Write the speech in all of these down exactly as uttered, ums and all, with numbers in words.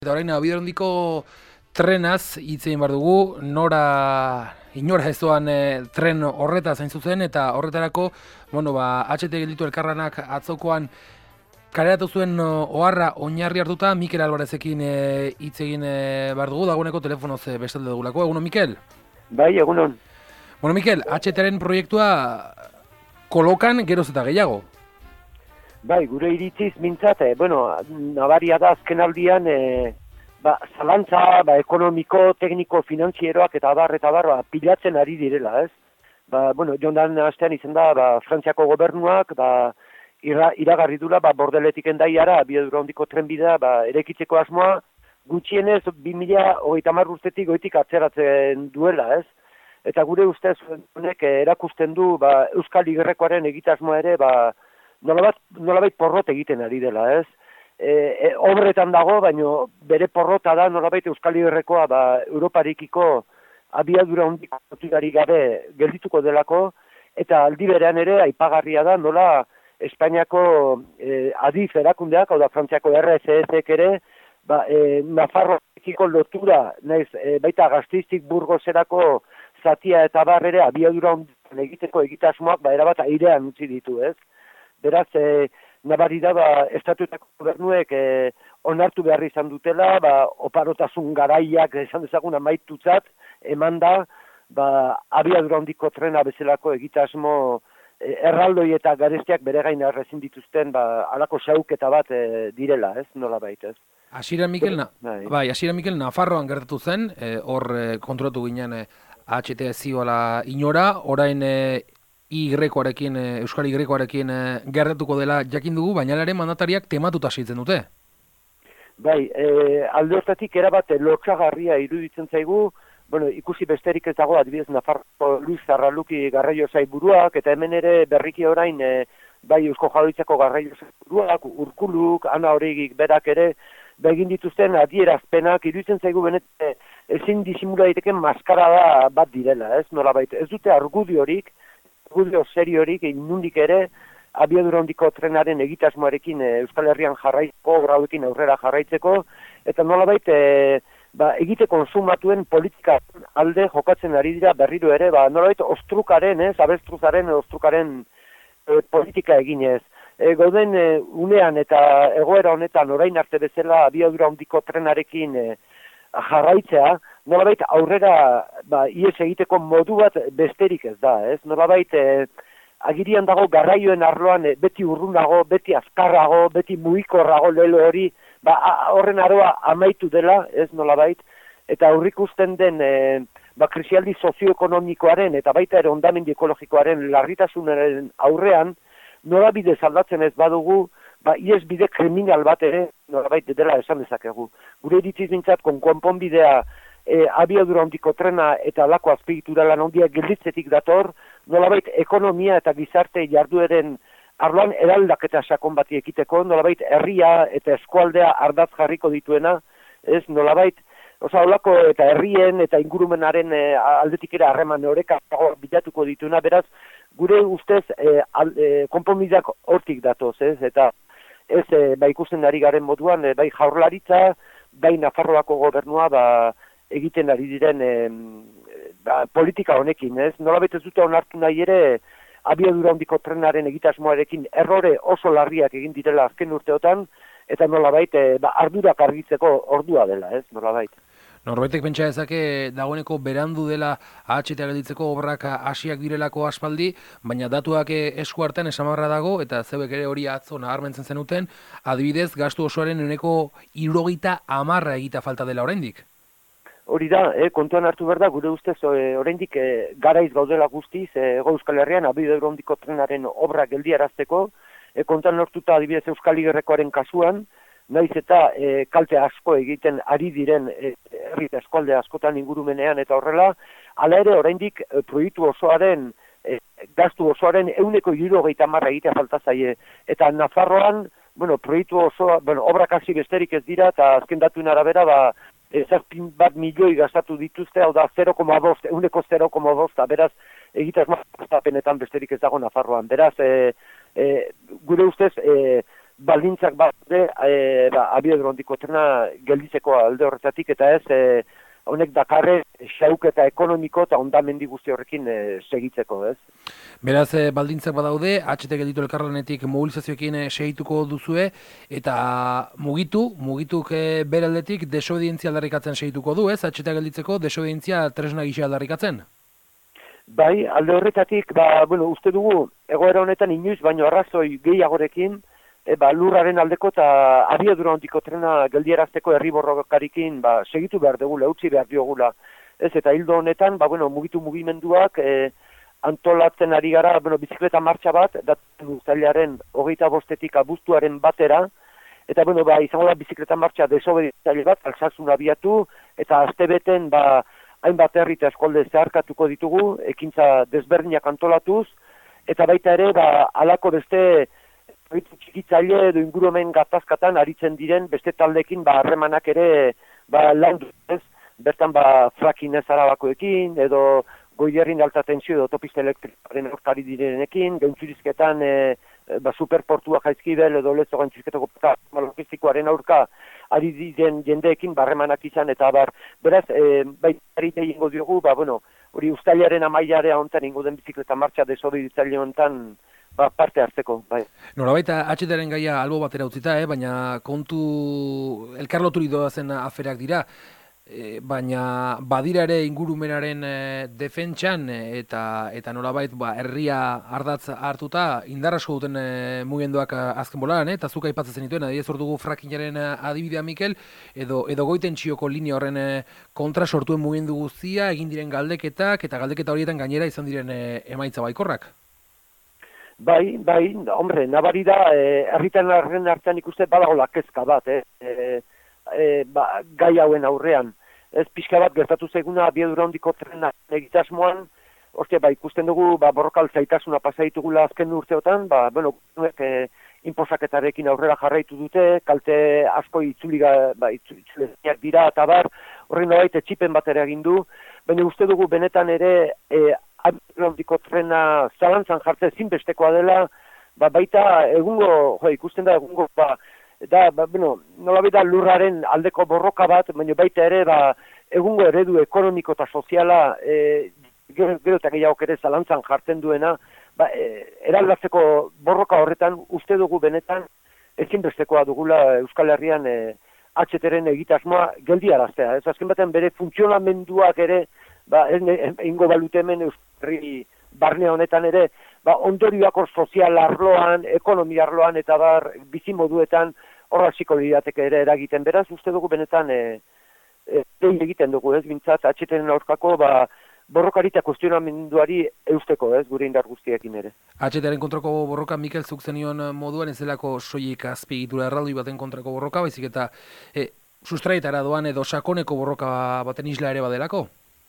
Eta orain, Abiadurondiko trenaz hitz egin behar dugu, nora, inora ez doan e, tren horretaz hain zuzen, eta horretarako, bueno, ba, H T gelditu elkarlanak atzokoan kaleratu zuen oharra oinarri hartuta, Mikel Albarezekin e, hitz egin e, behar dugu, dagoeneko telefonoz e, bestalde dugulako. Egunon, Mikel? Bai, egunon. Bueno, Mikel, H T-ren proiektua kolokan geroz eta gehiago. Bai, gure iritziz mintzat, eh, bueno, nabaria da azken aldian, eh, ba, zalantza, ba, ekonomiko, tekniko, finanzieroak eta abar, eta abar, ba, pilatzen ari direla, ez? Ba, bueno, jondan astean izan da, ba, Frantziako gobernuak, ba, ira, iragarri dula, ba, Bordeletik endaiara, Abiadurondiko trenbidea, ba, erekitzeko asmoa, gutxienez, bi mila hogeita hamar urtetik goitik atzeratzen duela, ez? Eta gure ustez, honek erakusten du, ba, Euskal Igerrekoaren egitasmoa ere, ba, Nolabait, nolabait porrot egiten ari dela, ez? E, e, obretan dago, baino bere porrota da nolabait Euskal Herrikoa ba, Europarikiko abiadura hondiko loturari gabe geldituko delako, eta aldi berean ere aipagarria da nola Espainiako e, adif erakundeak, hau da Frantziako R S S-ek ere, ba, e, Nafarroekiko lotura, naiz, e, baita Gasteiztik Burgoserako zatia eta barrere abiadura hondiko egiteko egitasmoak ba, erabat airean utzi ditu, ez? Beraz, e, nabari da, ba, estatutako gobernuek e, onartu behar izan dutela, ba, oparotasun garaiak esan dezagun amaitutzat, eman da, ba, abiadura hondiko trena bezalako egitasmo e, erraldoi eta garestiak bere gain errezin dituzten, ba, alako xauketa bat e, direla, ez, nola baita, ez. Hasiera Mikel, na, bai, hasiera Mikel Nafarroan gertatu zen, hor e, kontrolatu ginen e, H T zioala inora, orain e, Y-arekin, Euskal Y-arekin gertatuko dela jakin dugu, baina ere mandatariak tematuta segitzen dute. Bai, e, alde hortatik erabat lotsagarria iruditzen zaigu, bueno, ikusi besterik ez dago, adibidez Nafarroko Luis Zarraluki garraio sailburuak, eta hemen ere berriki orain, e, bai Eusko Jaurlaritzako garraio sailburuak, Urkuluk, Ana Oregik berak ere, begin dituzten adierazpenak, iruditzen zaigu benet ezin disimula daiteken maskarada bat direla, ez nolabait, ez dute argudiorik, argudio seriorik inundik ere, abiadura hondiko trenaren egitasmoarekin e, Euskal Herrian jarraitzeko, grauekin aurrera jarraitzeko, eta nolabait e, ba, egite konsumatuen politika alde jokatzen ari dira berriro ere, ba, nolabait ostrukaren, ez, abestruzaren ostrukaren e, politika eginez. E, gauden e, unean eta egoera honetan orain arte bezala abiadura hondiko trenarekin e, jarraitzea, nolabait aurrera ba, ies egiteko modu bat besterik ez da, ez? Nolabait e, agirian dago garraioen arloan e, beti urrunago, beti azkarrago, beti mugikorrago lelo hori, ba, a, horren aroa amaitu dela, ez nolabait, eta aurrikusten den e, ba, krisialdi sozioekonomikoaren eta baita ere hondamendi ekologikoaren larritasunaren aurrean, nolabide aldatzen ez badugu, ba, ies bide kriminal bat ere, nolabait dela esan dezakegu. Gure iritziz bintzat, konponbidea e, abiadura hondiko trena eta lako azpigitura lan hondia gelditzetik dator, nolabait ekonomia eta gizarte jardueren arloan eraldaketa sakon bati ekiteko, nolabait herria eta eskualdea ardaz jarriko dituena, ez nolabait, oza, olako eta herrien eta ingurumenaren e, aldetik ere harreman orekago bilatuko dituena, beraz, gure ustez e, al, e, konponbideak hortik datoz, ez, eta ez, e, ba, ikusten ari garen moduan, e, bai Jaurlaritza, bai Nafarroako gobernua, ba, egiten ari diren e, ba, politika honekin, ez? Nolabait ez dute onartu nahi ere, abiadura hondiko trenaren egitasmoarekin errore oso larriak egin direla azken urteotan, eta nolabait e, ba, ardurak argitzeko ordua dela, ez? Nolabait. Norbaitek pentsa dezake dagoeneko berandu dela H T gelditzeko obrak hasiak direlako aspaldi, baina datuak esku hartan esamarra dago, eta zeuek ere hori atzo nabarmentzen zenuten, adibidez, gastu osoaren ehuneko hirurogeita hamarra egita falta dela oraindik. Hori da, eh, kontuan hartu behar da, gure ustez eh, oraindik eh, garaiz gaudela guztiz, eh, Hego Euskal Herrian, abiadura hondiko trenaren obra geldiarazteko, eh, kontuan hartuta adibidez Euskal Igerrekoaren kasuan, naiz eta e, kalte asko egiten ari diren e, herri eta eskualde askotan ingurumenean eta horrela, hala ere oraindik e, proiektu osoaren, e, gastu osoaren ehuneko hirurogeita hamarra egitea falta zaie. Eta Nafarroan, bueno, proiektu osoa, bueno, obrak hasi besterik ez dira, eta azken datuen arabera, ba, e, zazpin bat milioi gastatu dituzte, hau da zero koma bost, ehuneko zero koma bost, beraz, egitasmo gastapenetan besterik ez dago Nafarroan. Beraz, e, e, gure ustez, e, baldintzak bat e, ba, abiadura handiko trena gelditzeko alde horretatik, eta ez e, honek dakarre xauketa ekonomiko eta ondamendi guzti horrekin e, segitzeko, ez? Beraz, e, baldintzak badaude, H T gelditu elkarlanetik mobilizazioekin e, segituko duzue, eta mugitu, mugituk e, beraldetik desobedientzia aldarrikatzen segituko du, ez? H T gelditzeko desobedientzia tresna gisa aldarrikatzen? Bai, alde horretatik, ba, bueno, uste dugu, egoera honetan inoiz, baino arrazoi gehiagorekin, E, ba, lurraren aldeko eta abiadura handiko trena geldierazteko herri borrokarikin ba, segitu behar dugula, utzi behar diogula. Ez, eta hildo honetan, ba, bueno, mugitu mugimenduak e, antolatzen ari gara, bueno, bizikleta martxa bat, daten uztailaren hogeita bostetik abuztuaren batera, eta, bueno, ba, izango da bizikleta martxa desobeditzaile bat, Alsasun abiatu, eta astebeten, ba, hainbat herri eta eskolde zeharkatuko ditugu, ekintza desberdinak antolatuz, eta baita ere, ba, alako beste txikitzaile edo ingurumen gatazkatan aritzen diren beste taldekin ba harremanak ere ba landu, ez? Bertan ba frakinez arabakoekin edo goierrin alta tensio edo autopista elektrikoaren aurkari direnekin, gaintzurizketan e, ba superportua Jaizkibel edo lezo gaintzurizketako logistikoaren aurka ari diren jendeekin barremanak izan eta bar. Beraz, e, baita egingo diogu, ba bueno, hori uztailaren amailarea hontan ingo den bizikleta martxa desobeditzaile hontan ba, parte hartzeko, bai. Nolabait, H T-aren gaia albo batera utzita, eh? Baina kontu elkarloturi doazen aferak dira, e, baina badira ere ingurumenaren e, defentsan e, eta eta nolabait ba, herria ardatz hartuta indarrasko duten e, mugimenduak azken bolaran, eh? Eta zuk aipatzen zenituen, adibidez hor dugu frackingaren adibidea Mikel, edo, edo goitentzioko linea horren e, kontra sortuen mugimendu guztia, egin diren galdeketak, eta galdeketa horietan gainera izan diren e, emaitza baikorrak. Bai, bai, hombre, nabari da, herritan arren artean ikuste badagola kezka bat, eh? E, e, ba, gai hauen aurrean. Ez pixka bat gertatu zaiguna abiadura handiko trena egitasmoan, orte, ba, ikusten dugu, ba, borrokal zaitasuna pasa ditugula azken urteotan, ba, bueno, e, inposaketarekin aurrera jarraitu dute, kalte asko itzuliga, ba, itzuliak dira, eta bar, horren nolait etxipen bat ere egin du, baina uste dugu benetan ere, e, abiadura handiko trena zalantzan jartzen zinbestekoa dela, ba, baita egungo, jo, ikusten da egungo, ba, da, ba, bueno, nola da lurraren aldeko borroka bat, baina baita ere, ba, egungo eredu ekonomiko eta soziala, e, gero, gero eta gehiago ere zalantzan jartzen duena, ba, e, eraldatzeko borroka horretan uste dugu benetan ezinbestekoa dugula Euskal Herrian e, H T-ren egitasmoa geldiaraztea. Ez azken batean bere funtzionamenduak ere, ba, egingo balute hemen Euskarri barnea honetan ere, ba, ondorioak sozial arloan, ekonomia arloan eta bar bizimoduetan horraziko lirateke ere eragiten. Beraz, uste dugu benetan e, e, egiten dugu, ez, bintzat, H T-ren aurkako, ba, borrokari eta kuestionamenduari eusteko, ez, gure indar guztiekin ere. H T-aren kontrako borroka, Mikel, zuk zenion moduan ez delako soilik azpiegitura erraldoi baten kontrako borroka, baizik eta e, sustraietara doan edo sakoneko borroka baten isla ere badelako?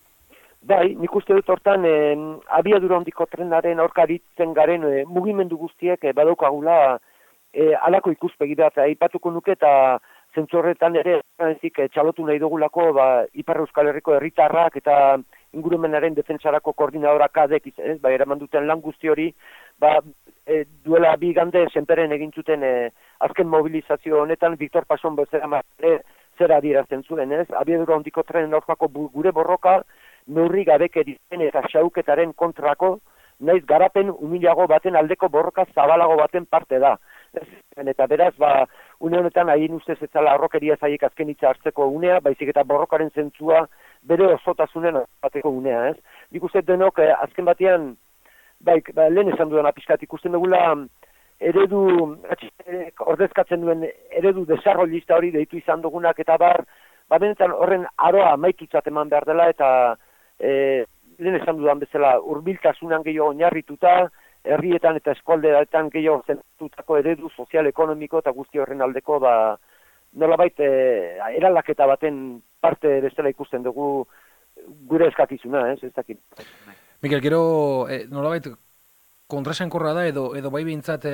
Bai, nik uste dut hortan eh, abiadura handiko trenaren aurkaritzen garen eh, mugimendu guztiek eh, badaukagula eh, alako ikuspegi bat aipatuko nuke eta zentzu horretan ere ezik, eh, txalotu nahi dugulako ba, Ipar Euskal Herriko herritarrak eta ingurumenaren defentsarako koordinadorak adek ez, ba, eraman duten lan guzti hori, ba, eh, duela bi gande senperen egin zuten eh, azken mobilizazio honetan Victor Pason bezala ere zera adierazten zuen, ez? Abiadura handiko trenen aurkako gure borroka neurri gabekerien eta xauketaren kontrako, naiz garapen humilago baten aldeko borroka zabalago baten parte da. Eta beraz, ba, une honetan haien ustez etzala arrokeria zaiek azken hitza hartzeko unea, baizik eta borrokaren zentzua bere osotasunen bateko unea, ez? Nik uste denok, eh, azken batean, bai, ba, lehen esan duena pixkat, ikusten dugula eredu, ordezkatzen duen eredu desarrollista hori deitu izan dugunak, eta bar, ba, benetan horren aroa maitutzat eman behar dela, eta E, lehen esan dudan bezala hurbiltasunan gehiago oinarrituta, herrietan eta eskualdeetan gehiago zentutako eredu sozial, ekonomiko eta guzti horren aldeko ba, nolabait e, eraldaketa baten parte bezala ikusten dugu gure eskakizuna, ez, ez dakit. Mikel, gero e, nolabait kontrasankorra da edo edo bai behintzat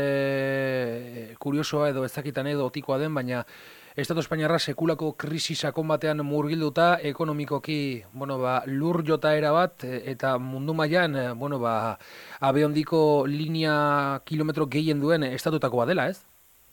e, kuriosoa edo ez dakitan edo otikoa den, baina Estatu Espainiarra sekulako krisi sakon batean murgilduta ekonomikoki, bueno, ba, lur jotaera bat eta mundu mailan, bueno, ba, abiondiko linea kilometro gehien duen estatutakoa dela, ez?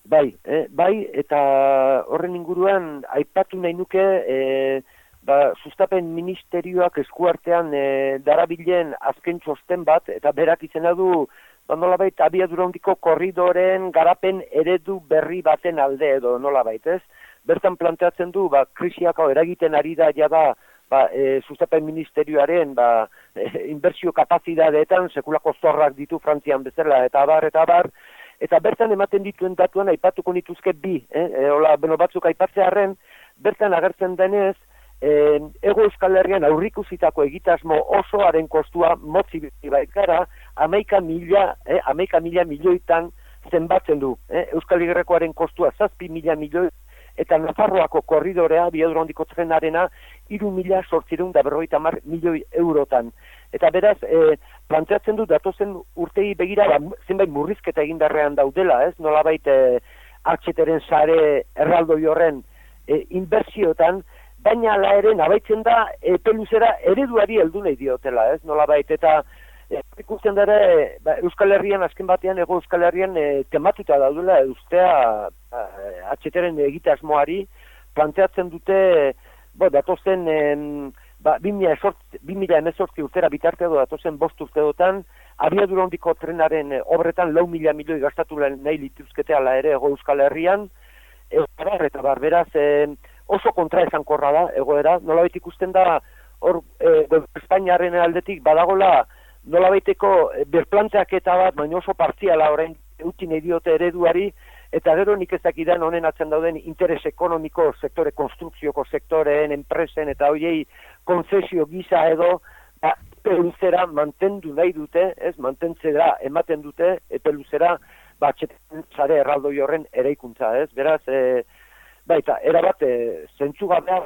Bai, eh, bai, eta horren inguruan aipatu nahi nuke, e, ba, sustapen ministerioak eskuartean e, darabilen azken txosten bat, eta berak izena du, ba, nolabait, abiadura handiko korridoren garapen eredu berri baten alde edo nolabait, ez? Bertan planteatzen du, ba, krisiako eragiten ari da jada, ba, e, sustapen ministerioaren, ba, e, inbertsio kapazidadeetan, sekulako zorrak ditu Frantzian bezala, eta abar, eta abar, eta bertan ematen dituen datuan aipatuko nituzke bi, eh? E, ola, beno batzuk aipatzearen, bertan agertzen denez, eh, Ego Euskal Herrian aurrikusitako egitasmo osoaren kostua motzi baikara, amaika mila, eh, amaika mila milioitan zenbatzen du. Eh? Euskal Herrikoaren kostua zazpi mila milioi, eta Nafarroako korridorea, abiadura handiko trenarena, hiru mila zortziehun da berrogeita hamar milioi eurotan. Eta beraz, e, planteatzen du datozen urtei begira, ba, zenbait murrizketa egin beharrean daudela, ez? Nolabait e, H T-ren sare erraldoi horren e, inbertsiotan, baina ala ere nabaitzen da epe luzera ereduari heldu nahi diotela, ez? Nolabait, eta e, ikusten dara, e, ba, Euskal Herrian, azken batean, Ego Euskal Herrian e, tematuta daudela eustea ba, H T-ren egitasmoari, planteatzen dute, bo, datozen... Em, Ba, bi mila hemezortzi urtera bitarte edo datozen bost urteotan, abiadura handiko trenaren obretan lau mila milioi gastatu nahi lituzkete ala ere Ego Euskal Herrian, e, bar, eta bar, beraz e, oso kontraesankorra da egoera, nolabait ikusten da hor e, Espainiaren aldetik badagola nolabaiteko berplanteaketa bat, baina oso partziala orain utzi nahi diote ereduari, eta gero nik ez dakidan honen atzen dauden interes ekonomiko sektore, konstrukzioko sektoreen, enpresen eta hoiei konzesio gisa edo ba, epe luzera mantendu nahi dute, ez, mantentzera ematen dute, epe luzera ba, txeten zare erraldoi horren eraikuntza, ez, beraz, e, ba, eta erabat, e, zentzu gabea,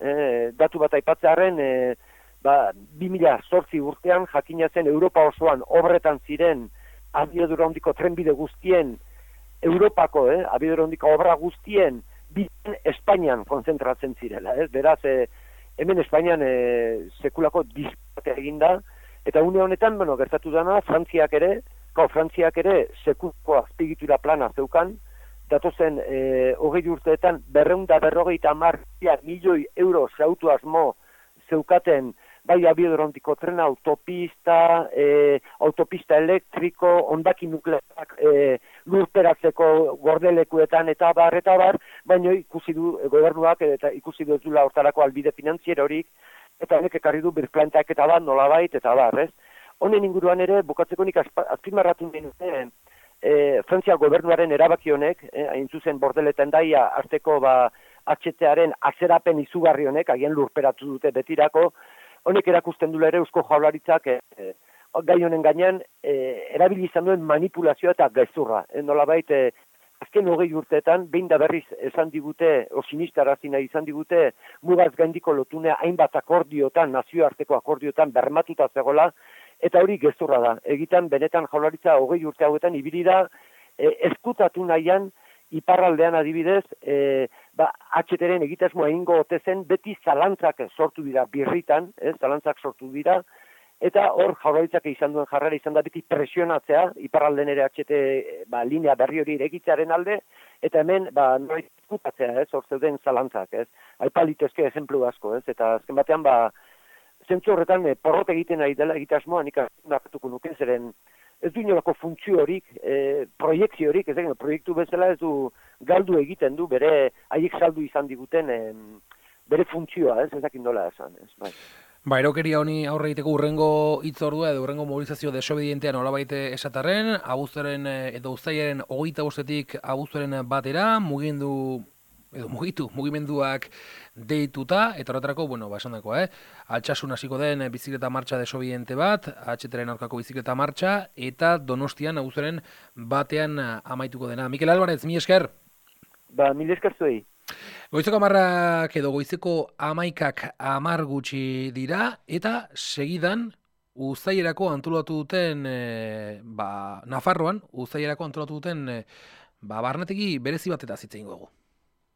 e, datu bat aipatzearen, e, ba, bi mila zortzi urtean, jakina zen Europa osoan obretan ziren abiadura handiko trenbide guztien Europako, eh, abiadura handiko obra guztien bizen Espainian konzentratzen zirela, ez? Beraz, eh, hemen Espainian eh, sekulako disparate eginda, eta une honetan, bueno, gertatu dana, Frantziak ere, gau, Frantziak ere sekulako azpigitura plana zeukan, datozen eh, hogei urteetan berreun da berrogeita hamar milioi euro zautu asmo zeukaten bai abiadura handiko trena, autopista, e, autopista elektriko, ondaki nuklearak e, lurperatzeko gordelekuetan eta bar, eta bar, baina ikusi du gobernuak eta ikusi du ez dula hortarako albide finanzierorik, eta honek ekarri du birplantak eta bat nolabait eta bar, ez? Honen inguruan ere, bukatzeko nik azpimarratu nire, e, Frantzia gobernuaren erabaki honek, e, hain zuzen bordeleten daia, arteko ba, H T-aren azerapen izugarri honek, agian lurperatu dute betirako, honek erakusten dula ere Eusko Jaurlaritzak e, e, gai honen gainean e, erabili izan duen manipulazioa eta gezurra. E, nolabait, e, azken hogei urteetan, behin da berriz esan digute, o sinistarazi nahi izan digute, mugaz gaindiko lotunea hainbat akordiotan, nazioarteko akordiotan bermatuta zegoela, eta hori gezurra da. Egitan, benetan Jaurlaritza hogei urte hauetan ibili da, e, eskutatu nahian, iparraldean adibidez, e, ba, H T-ren egitasmoa egingo ote zen, beti zalantzak sortu dira birritan, ez, zalantzak sortu dira, eta hor Jaurlaritzak izan duen jarrera izan da beti presionatzea, iparralden ere H T ba, linea berri hori irekitzearen alde, eta hemen, ba, nori eskutatzea, ez, hor zeuden zalantzak, ez, aipalitezke ejemplu asko, ez, eta azken batean, ba, zentzu horretan, e, porrot egiten ari dela egitasmoa, nik hartuko nuke, zeren, ez du inolako funtzio horik, e, proiektzio horik, ez egin, proiektu bezala ez du galdu egiten du, bere haiek saldu izan diguten e, bere funtzioa, ez ezakin nola esan, ez, bai. Ba, erokeria honi aurre egiteko urrengo hitzordua edo urrengo mobilizazio desobedientean nolabait esatarren, abuztuaren edo uztailaren hogeita bostetik abuztuaren batera, mugimendu edo mugitu, mugimenduak deituta, eta horretarako, bueno, ba, esan dako, eh? Altsasun hasiko den bizikleta martxa desobediente bat, H T-ren aurkako bizikleta martxa, eta Donostian abuztuaren batean amaituko dena. Mikel Alvarez, mi esker? Ba, mil esker zuei. Goizeko amarrak edo goizeko amaikak amar gutxi dira, eta segidan uztailerako antolatu duten, e, ba, Nafarroan, uztailerako antolatu duten, e, ba, barnetegi berezi bat eta zitzen dugu.